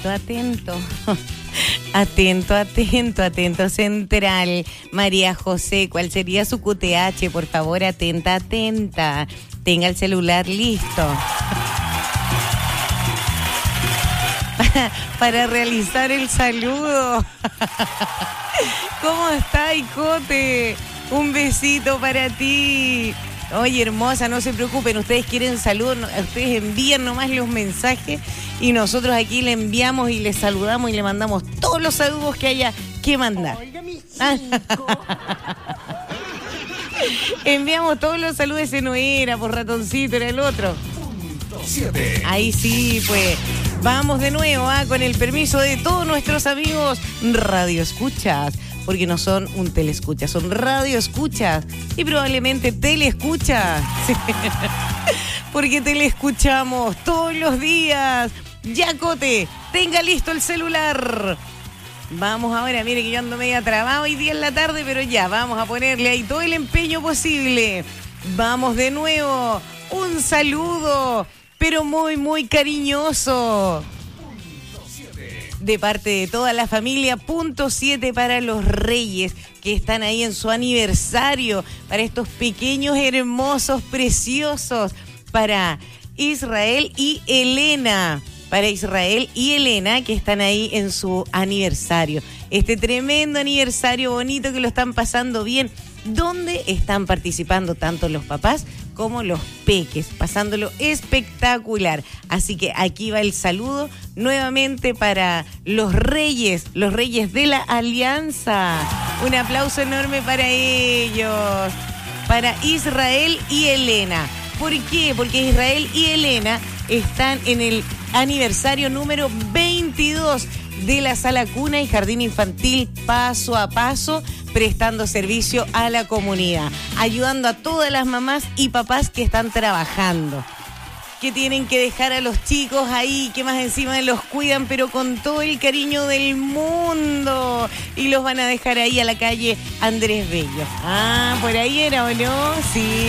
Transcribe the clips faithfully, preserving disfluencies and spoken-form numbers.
atento, atento. Atento, atento, atento, Central. María José, ¿cuál sería su Q T H? Por favor, atenta, atenta. Tenga el celular listo. Para, para realizar el saludo. ¿Cómo está, Icote? Un besito para ti. Oye, hermosa, no se preocupen, ustedes quieren saludos, ustedes envían nomás los mensajes y nosotros aquí le enviamos y le saludamos y le mandamos todos los saludos que haya que mandar. Oiga, mi chico. Enviamos todos los saludos, ese no era, por ratoncito, era el otro. siete. Ahí sí, pues. Vamos de nuevo, ¿ah? Con el permiso de todos nuestros amigos Radio Escuchas. Porque no son un teleescucha, son radio escuchas y probablemente teleescuchas. Porque teleescuchamos todos los días. Yacote, tenga listo el celular. Vamos ahora, mire que yo ando media trabado hoy día en la tarde, pero ya, vamos a ponerle ahí todo el empeño posible. Vamos de nuevo, un saludo, pero muy, muy cariñoso. De parte de toda la familia, punto siete para los Reyes, que están ahí en su aniversario, para estos pequeños, hermosos, preciosos, para Israel y Elena, para Israel y Elena, que están ahí en su aniversario. Este tremendo aniversario bonito que lo están pasando bien, donde están participando tanto los papás como los peques, pasándolo espectacular. Así que aquí va el saludo nuevamente para los Reyes, los Reyes de la Alianza. Un aplauso enorme para ellos, para Israel y Elena. ¿Por qué? Porque Israel y Elena están en el aniversario número veintidós de la Sala Cuna y Jardín Infantil Paso a Paso, prestando servicio a la comunidad, ayudando a todas las mamás y papás que están trabajando, que tienen que dejar a los chicos ahí, que más encima los cuidan, pero con todo el cariño del mundo, y los van a dejar ahí a la calle Andrés Bello. Ah, ¿por ahí era o no? Sí,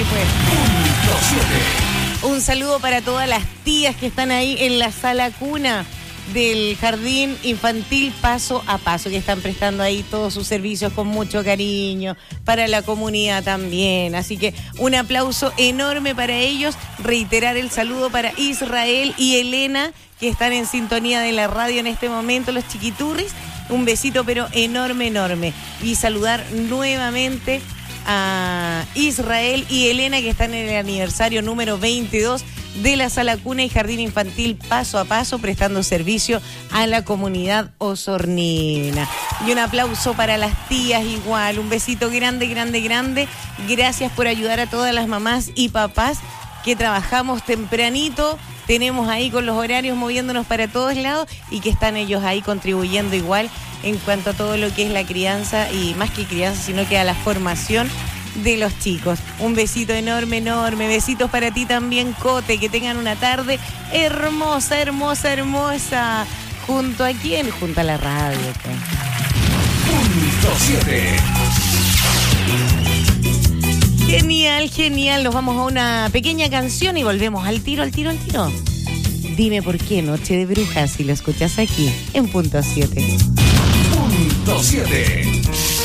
pues. Un saludo para todas las tías que están ahí en la Sala Cuna del Jardín Infantil Paso a Paso, que están prestando ahí todos sus servicios con mucho cariño para la comunidad también. Así que un aplauso enorme para ellos. Reiterar el saludo para Israel y Elena, que están en sintonía de la radio en este momento, los chiquiturris. Un besito pero enorme, enorme. Y saludar nuevamente a Israel y Elena, que están en el aniversario número veintidós de la Sala Cuna y Jardín Infantil Paso a Paso, prestando servicio a la comunidad osornina. Y un aplauso para las tías igual, un besito grande, grande, grande. Gracias por ayudar a todas las mamás y papás que trabajamos tempranito, tenemos ahí con los horarios moviéndonos para todos lados y que están ellos ahí contribuyendo igual en cuanto a todo lo que es la crianza, y más que crianza, sino que a la formación de los chicos. Un besito enorme, enorme. Besitos para ti también, Cote. Que tengan una tarde hermosa, hermosa, hermosa. ¿Junto a quién? Junto a la radio. Punto siete. Genial, genial. Nos vamos a una pequeña canción y volvemos al tiro, al tiro, al tiro. Dime por qué, Noche de Brujas, si lo escuchas aquí en Punto siete. Punto siete.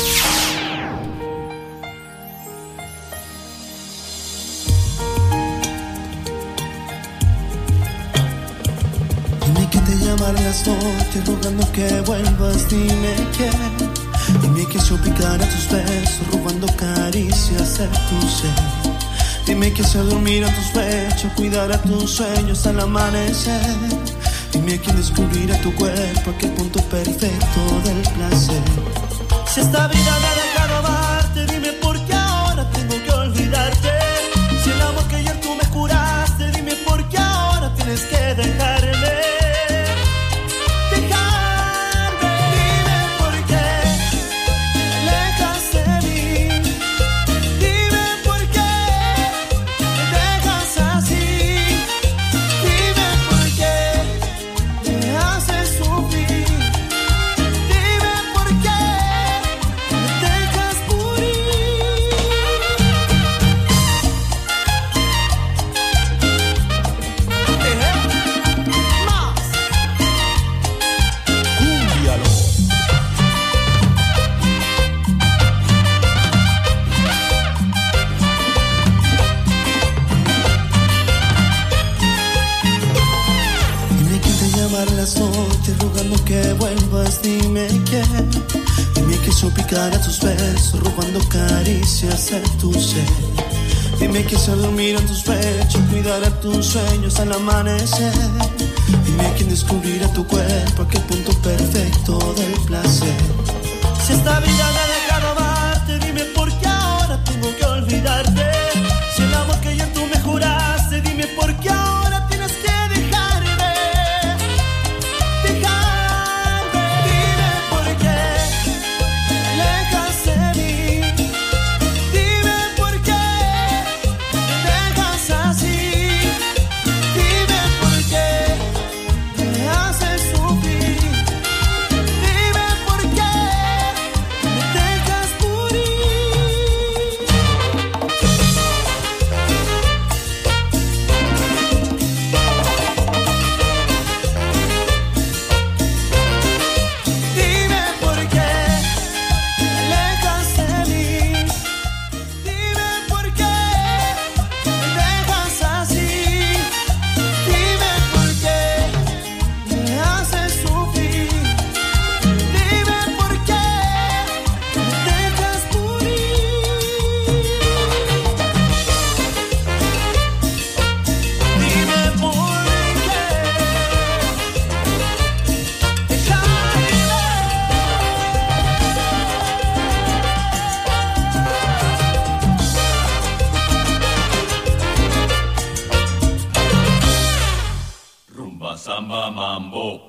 Dime que te llamaré las noches rogando que vuelvas, dime que dime que suplicará tus besos robando caricias de tu ser. Dime que se dormirá tus pechos, cuidará tus sueños al amanecer. Dime quién descubrirá tu cuerpo, aquel punto perfecto del placer. Si esta vida me ha dejado amarte, dime por qué ahora tengo que olvidarte. Si el amor que ayer tú me juraste, dime por qué ahora tienes que dejarme. Dime por que suplicar a tus besos, robando caricias de tu ser. Dime que sé dormir en tus pechos, cuidar a tus sueños al amanecer. Dime quién descubrirá tu cuerpo, aquel punto perfecto del placer. Si esta vida me ha dejado amarte, dime por qué ahora tengo que olvidarte. Si el amor que yo tú me juraste, dime por qué ahora tienes que dejarme. Dejarme, dime por qué te alejas de mí. Dime por qué te dejas así. Dime por qué me haces sufrir. Dime por qué me dejas morir. Dime por qué te alejas de mí. Dime por qué me dejas así. Dime por qué me haces sufrir. Dime por qué me dejas morir. Dime por qué Rumba, samba, mambo.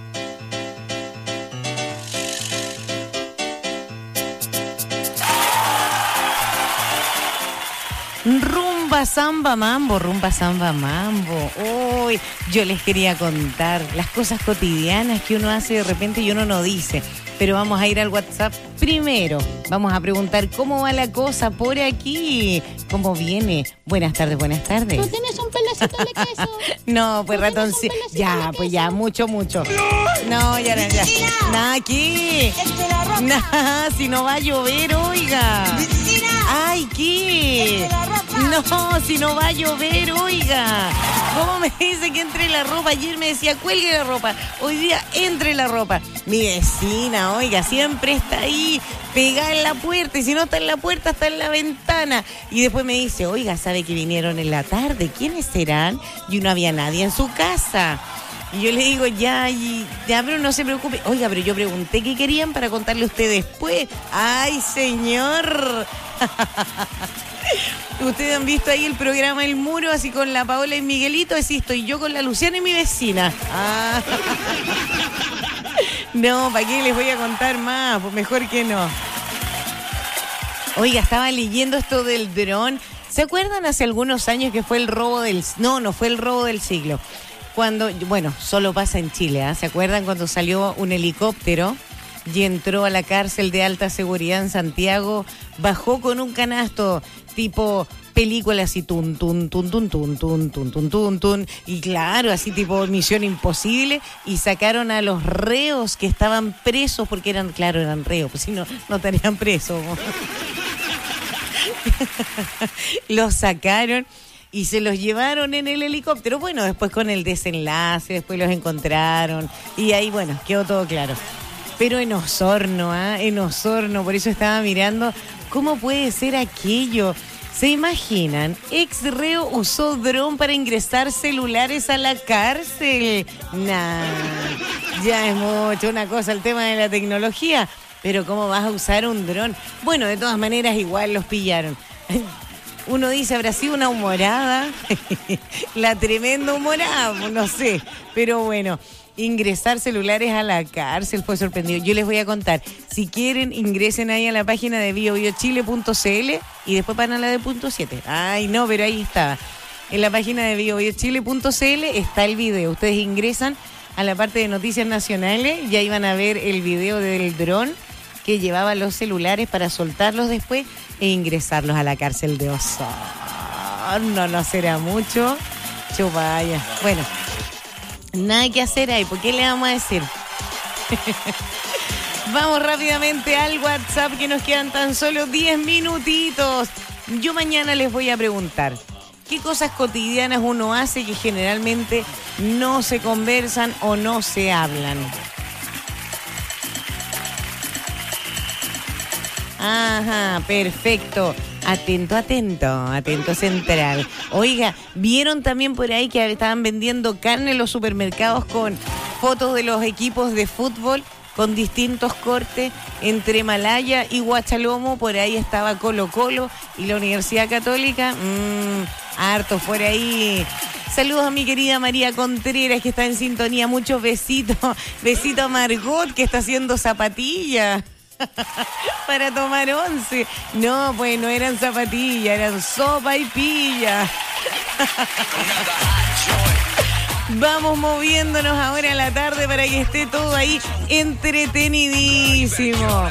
Rumba, samba, mambo, rumba, samba, mambo. Hoy yo les quería contar las cosas cotidianas que uno hace de repente y uno no dice. Pero vamos a ir al WhatsApp primero. Vamos a preguntar cómo va la cosa por aquí. ¿Cómo viene? Buenas tardes, buenas tardes. ¿Tú tienes un pedacito de queso? No, pues ¿Tú tienes ratón, un sí. pedacito Ya, de pues queso? ya, mucho, mucho. No, ya, ya. Vecina. Nada aquí. Este la ropa. Nah, si no va a llover, oiga. Vecina. Ay, ¿qué? Entre la ropa. No, si no va a llover, oiga. ¿Cómo me dice que entre la ropa? Ayer me decía, cuelgue la ropa. Hoy día, entre la ropa. Mi vecina, oiga, siempre está ahí, pegada en la puerta. Y si no está en la puerta, está en la ventana. Y después me dice, oiga, ¿sabe que vinieron en la tarde? ¿Quiénes serán? Y no había nadie en su casa. Y yo le digo, ya, y, ya, pero no se preocupe. Oiga, pero yo pregunté qué querían para contarle a usted después. ¡Ay, señor! Ustedes han visto ahí el programa El Muro, así con la Paola y Miguelito, así estoy yo con la Luciana y mi vecina. Ah. No, ¿para qué les voy a contar más? Pues mejor que no. Oiga, estaba leyendo esto del dron. ¿Se acuerdan hace algunos años que fue el robo del... No, no fue el robo del siglo. Cuando, bueno, solo pasa en Chile, ¿eh? ¿Se acuerdan cuando salió un helicóptero y entró a la cárcel de alta seguridad en Santiago? Bajó con un canasto tipo película así, tun, tun, tun, tun, tun, tun, tun, tun, tun, tun. Y claro, así tipo Misión Imposible. Y sacaron a los reos que estaban presos, porque eran, claro, eran reos, pues si no, no estarían presos. Los sacaron y se los llevaron en el helicóptero. Bueno, después con el desenlace, después los encontraron. Y ahí, bueno, quedó todo claro. Pero en Osorno, ¿ah? ¿eh? En Osorno, por eso estaba mirando cómo puede ser aquello. ¿Se imaginan? Ex reo usó dron para ingresar celulares a la cárcel. Nah, ya es mucho una cosa el tema de la tecnología. Pero ¿cómo vas a usar un dron? Bueno, de todas maneras igual los pillaron. Uno dice, ¿habrá sido una humorada? La tremenda humorada, no sé. Pero bueno, ingresar celulares a la cárcel fue sorprendido. Yo les voy a contar. Si quieren, ingresen ahí a la página de bio bio chile punto c l y después van a la de punto siete. Ay, no, pero ahí está. En la página de bio bio chile punto c l está el video. Ustedes ingresan a la parte de noticias nacionales y ahí van a ver el video del dron que llevaba los celulares para soltarlos después e ingresarlos a la cárcel de Osorno. No será mucho. Chupaya. Bueno, nada que hacer ahí. ¿Por qué le vamos a decir? Vamos rápidamente al WhatsApp, que nos quedan tan solo diez minutitos. Yo mañana les voy a preguntar qué cosas cotidianas uno hace que generalmente no se conversan o no se hablan. Ajá, perfecto. Atento, atento, atento central. Oiga, ¿vieron también por ahí que estaban vendiendo carne en los supermercados con fotos de los equipos de fútbol con distintos cortes entre Malaya y Huachalomo? Por ahí estaba Colo Colo y la Universidad Católica. Mmm, harto por ahí. Saludos a mi querida María Contreras, que está en sintonía. Muchos besitos. Besito a Margot, que está haciendo zapatillas para tomar once. No, pues no eran zapatillas, eran sopa y pilla. Vamos moviéndonos ahora en la tarde para que esté todo ahí entretenidísimo.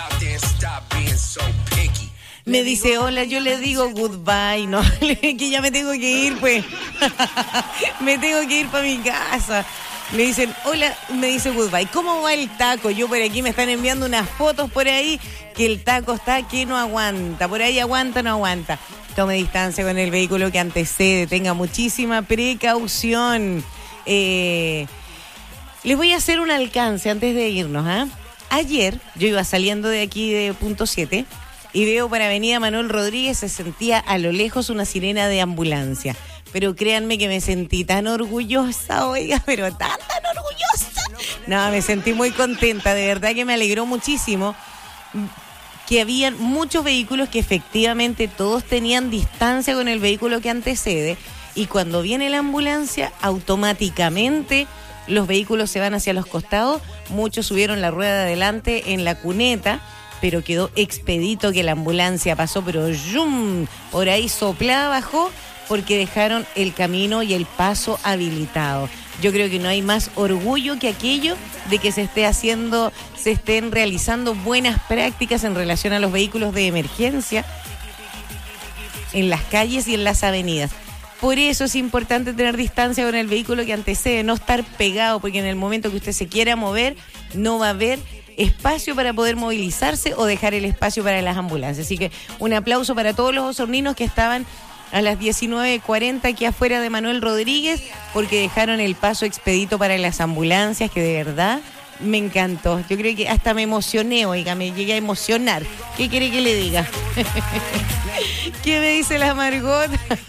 Me dice, hola, yo le digo goodbye, no, que ya me tengo que ir, pues. Me tengo que ir para mi casa. Me dicen, hola, me dice goodbye. ¿Cómo va el taco? Yo por aquí me están enviando unas fotos por ahí que el taco está que no aguanta. Por ahí aguanta, no aguanta. Tome distancia con el vehículo que antecede. Tenga muchísima precaución. Eh, les voy a hacer un alcance antes de irnos. ¿eh? Ayer yo iba saliendo de aquí de punto siete y veo para Avenida Manuel Rodríguez, se sentía a lo lejos una sirena de ambulancia. Pero créanme que me sentí tan orgullosa, oiga, pero tan, tan orgullosa. No, me sentí muy contenta, de verdad que me alegró muchísimo que habían muchos vehículos que efectivamente todos tenían distancia con el vehículo que antecede, y cuando viene la ambulancia, automáticamente los vehículos se van hacia los costados. Muchos subieron la rueda de adelante en la cuneta, pero quedó expedito que la ambulancia pasó, pero ¡yum! Por ahí soplada, bajó, porque dejaron el camino y el paso habilitado. Yo creo que no hay más orgullo que aquello de que se esté haciendo, se estén realizando buenas prácticas en relación a los vehículos de emergencia en las calles y en las avenidas. Por eso es importante tener distancia con el vehículo que antecede, no estar pegado, porque en el momento que usted se quiera mover, no va a haber espacio para poder movilizarse o dejar el espacio para las ambulancias. Así que un aplauso para todos los osorninos que estaban a las diecinueve cuarenta aquí afuera de Manuel Rodríguez, porque dejaron el paso expedito para las ambulancias, que de verdad me encantó. Yo creo que hasta me emocioné, oiga, me llegué a emocionar. ¿Qué quiere que le diga? ¿Qué me dice la Margot?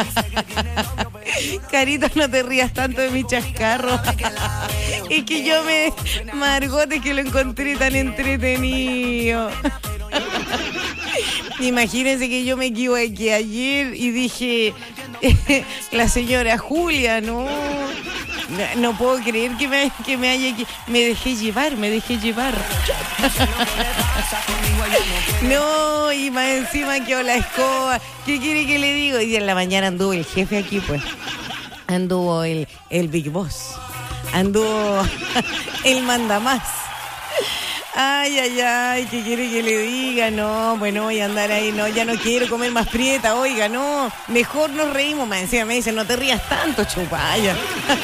Carito, no te rías tanto de mi chascarro. Es que yo me... Margot, es que lo encontré tan entretenido. Imagínense que yo me equivoqué ayer y dije, la señora Julia, no, no puedo creer que me, que me haya, me dejé llevar, me dejé llevar. No, y más encima quedó la escoba. ¿Qué quiere que le digo? Y en la mañana anduvo el jefe aquí, pues. Anduvo el, el Big Boss. Anduvo el mandamás. Ay, ay, ay, ¿qué quiere que le diga? No, bueno, voy a andar ahí, no, ya no quiero comer más prieta, oiga, no, mejor nos reímos, más encima me dicen, no te rías tanto, chupalla.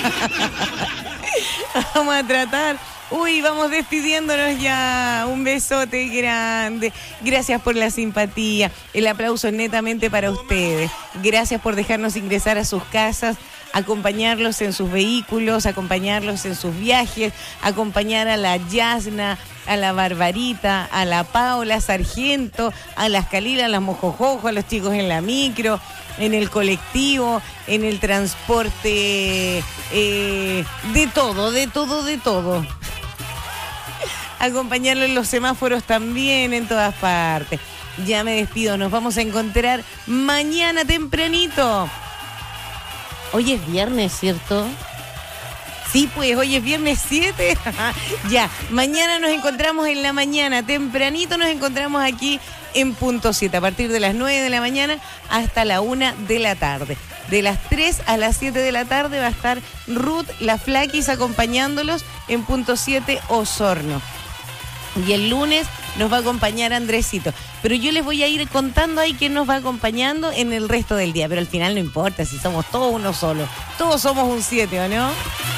Vamos a tratar, uy, vamos despidiéndonos ya, un besote grande, gracias por la simpatía, el aplauso es netamente para ustedes, gracias por dejarnos ingresar a sus casas, acompañarlos en sus vehículos, acompañarlos en sus viajes, acompañar a la Yasna, a la Barbarita, a la Paola Sargento, a las Calilas, a las Mojojojo, a los chicos en la micro, en el colectivo, en el transporte, eh, de todo, de todo, de todo. Acompañarlo en los semáforos también, en todas partes. Ya me despido, nos vamos a encontrar mañana tempranito. Hoy es viernes, ¿cierto? Sí, pues hoy es viernes siete. Ya, mañana nos encontramos en la mañana, tempranito nos encontramos aquí en punto siete, a partir de las nueve de la mañana hasta la una de la tarde. De las tres a las siete de la tarde va a estar Ruth, la Flaquis, acompañándolos en punto siete Osorno. Y el lunes nos va a acompañar Andresito. Pero yo les voy a ir contando ahí quién nos va acompañando en el resto del día. Pero al final no importa si somos todos uno solo. Todos somos un siete, ¿o no?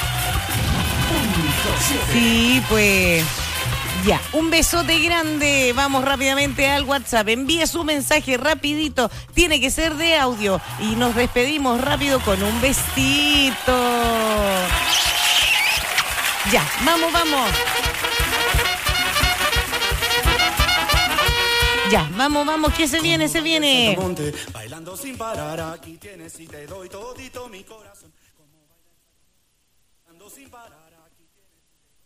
Sí, pues... Ya, un besote grande. Vamos rápidamente al WhatsApp. Envíe su mensaje rapidito. Tiene que ser de audio. Y nos despedimos rápido con un besito. Ya, vamos, vamos. Ya, vamos, vamos, que se viene, se viene. Bailando sin parar, aquí tienes y te doy todito mi corazón. Bailando sin parar, aquí tienes.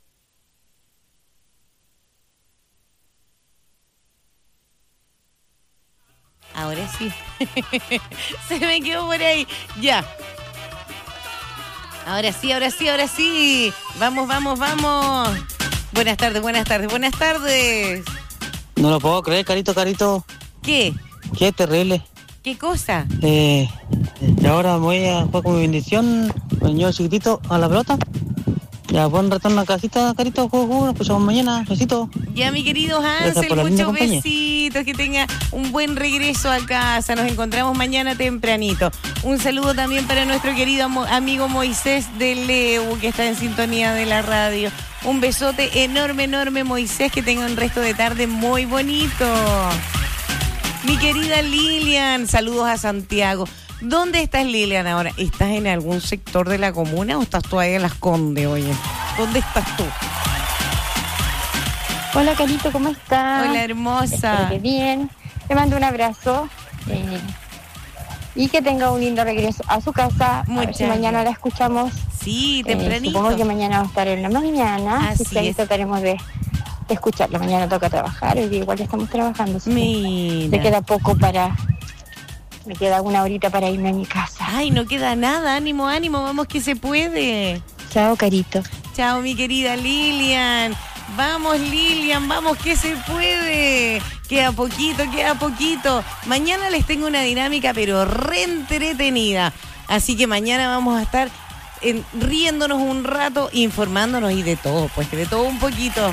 Ahora sí. Se me quedó por ahí. Ya. Ahora sí, ahora sí, ahora sí. Vamos, vamos, vamos. Buenas tardes, buenas tardes, buenas tardes. No lo puedo creer, Carito, Carito. ¿Qué? Qué terrible. ¿Qué cosa? Eh, y ahora voy a jugar con mi bendición, el niño chiquitito, a la pelota. Ya, buen rato en la casita, Carito, juego, juego, nos escuchamos mañana, besito. Ya, mi querido Gracias Hansel, por la linda muchos compañía. besitos, que tenga un buen regreso a casa. Nos encontramos mañana tempranito. Un saludo también para nuestro querido amo- amigo Moisés de Leu, que está en sintonía de la radio. Un besote enorme, enorme, Moisés, que tenga un resto de tarde muy bonito. Mi querida Lilian, saludos a Santiago. ¿Dónde estás, Lilian, ahora? ¿Estás en algún sector de la comuna o estás tú ahí en Las Condes, oye? ¿Dónde estás tú? Hola, Carito, ¿cómo estás? Hola, hermosa. Espero que bien. Te mando un abrazo. eh, y que tenga un lindo regreso a su casa. A ver Muchas si mañana la escuchamos. Sí, Eh, tempranito. supongo que mañana va a estar en la mañana. Así Así que ahí es. trataremos de, de escucharla. Mañana toca trabajar. Hoy día igual ya estamos trabajando. Así que Mira. me queda poco para... Me queda una horita para irme a mi casa. Ay, no queda nada. Ánimo, ánimo. Vamos que se puede. Chao, Carito. Chao, mi querida Lilian. Vamos, Lilian, vamos que se puede. Queda poquito, queda poquito. Mañana les tengo una dinámica, pero re entretenida. Así que mañana vamos a estar en- riéndonos un rato, informándonos y de todo, pues que de todo un poquito.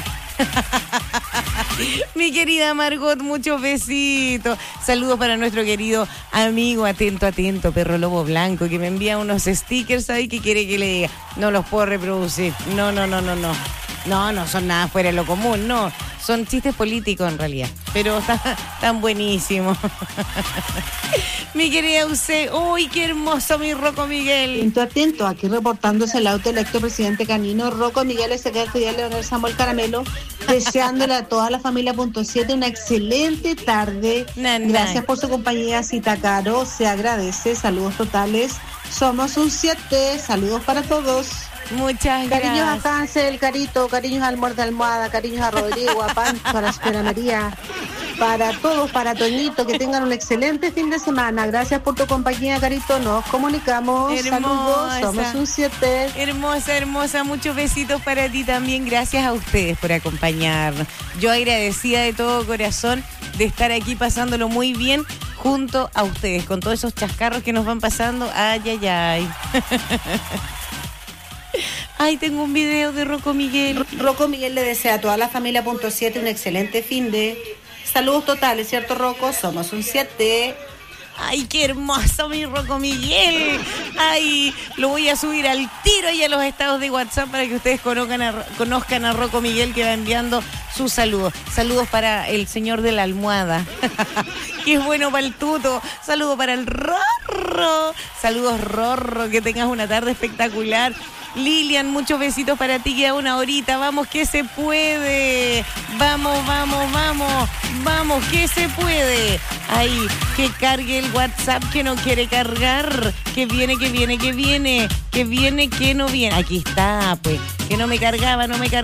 Mi querida Margot, muchos besitos. Saludos para nuestro querido amigo, atento, atento, Perro Lobo Blanco, que me envía unos stickers ahí que quiere que le diga. No los puedo reproducir. No, no, no, no, no. No, no son nada fuera de lo común, no. Son chistes políticos en realidad. Pero están tan buenísimos. Mi querida Use, uy, qué hermoso mi Rocco Miguel. Atento, atento, aquí reportándose el auto electo presidente canino Rocco Miguel Ezequiel y Leonel Samuel Caramelo, deseándole a toda la familia punto siete una excelente tarde. Nanay. Gracias por su compañía, Cita Caro, se agradece, saludos totales. Somos un siete, saludos para todos. Muchas Cariños a gracias. Hansel, Carito, cariños al Muerte de Almohada, cariños a Rodrigo, a Pancho, a la señora María, para todos, para Toñito, que tengan un excelente fin de semana. Gracias por tu compañía, Carito, nos comunicamos. Saludos, Hermosa. somos un siete. Hermosa, hermosa, muchos besitos para ti también. Gracias a ustedes por acompañarnos. Yo agradecida de todo corazón de estar aquí pasándolo muy bien junto a ustedes, con todos esos chascarros que nos van pasando. Ay, ay, ay. Ay, tengo un video de Rocco Miguel. Rocco Miguel le desea a toda la familia punto siete un excelente fin de. Saludos totales, ¿cierto, Rocco? Somos un siete. Ay, qué hermoso mi Rocco Miguel. Ay, lo voy a subir al tiro y a los estados de WhatsApp para que ustedes conozcan a, conozcan a Rocco Miguel, que va enviando sus saludos. Saludos para el señor de la almohada, que es bueno para el tuto. Saludos para el Rorro. Saludos, Rorro, que tengas una tarde espectacular. Lilian, muchos besitos para ti, queda una horita. Vamos que se puede. Vamos, vamos, vamos. Vamos que se puede. Ahí, que cargue el WhatsApp que no quiere cargar. Que viene, que viene, que viene. Que viene, que no viene. Aquí está, pues. Que no me cargaba, no me cargaba.